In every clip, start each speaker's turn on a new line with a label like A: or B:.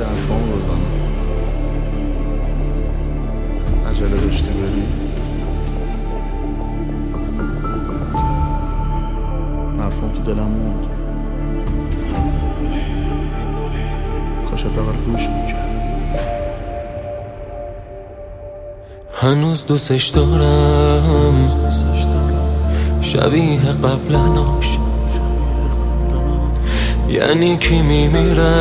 A: حرفامو بزنم. عجله داشتی بری؟ حرفام تو دلم موند، کاش حداقل گوش میکرد.
B: هنوز دوستش دارم، شبیه قبلناش. یعنی کی میمیره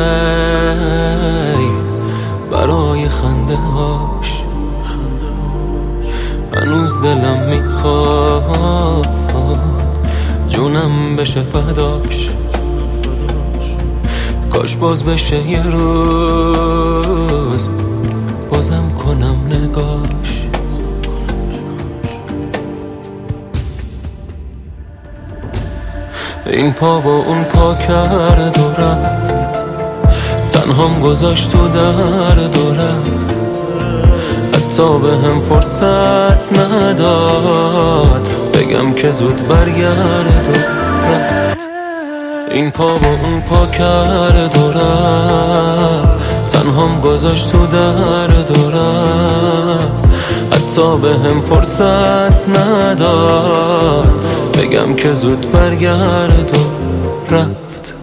B: برای خنده هاش. هنوز دلم میخواد جونم بشه فداش. کاش باز بشه یه روز بازم کنم نگاش. این پا و اون پا کرد و رفت، تنهام گذاشت تو درد و رفت. حتی به هم فرصت نداد بگم که زود برگرد و رفت. این پا و اون پا کرد و رفت، تنهام گذاشت تو درد و رفت. حتی به هم فرصت نداد بگم که زود برگرد و رفت.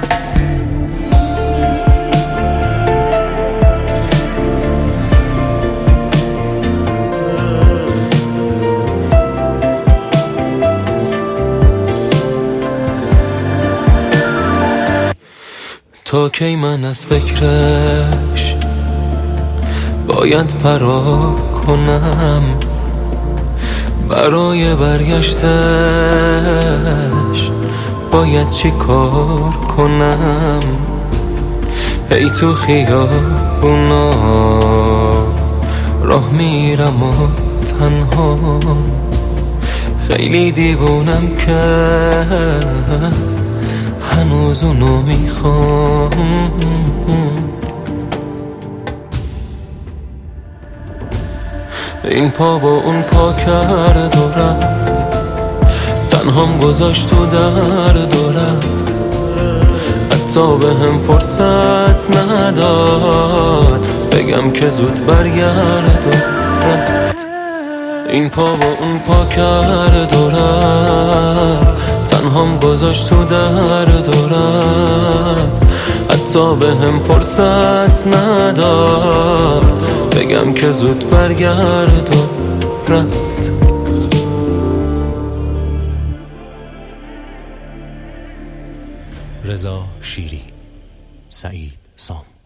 B: تا کی من از فکرش باید فرار کنم؟ برای برگشتش باید چی کار کنم؟ ای تو خیابونا راه میرم و تنها، خیلی دیوونم که هنوز اونو میخوام. این پا و اون پا کرد و رفت، تنهام گذاشت تو درد و رفت. حتی به هم فرصت نداد بگم که زود برگرد و رفت. این پا و اون پا کرد و رفت، تنهام گذاشت تو درد و رفت. حتی به هم فرصت نداد بگم که زود برگرد و رفت.
C: رضا شیری، سعید سام.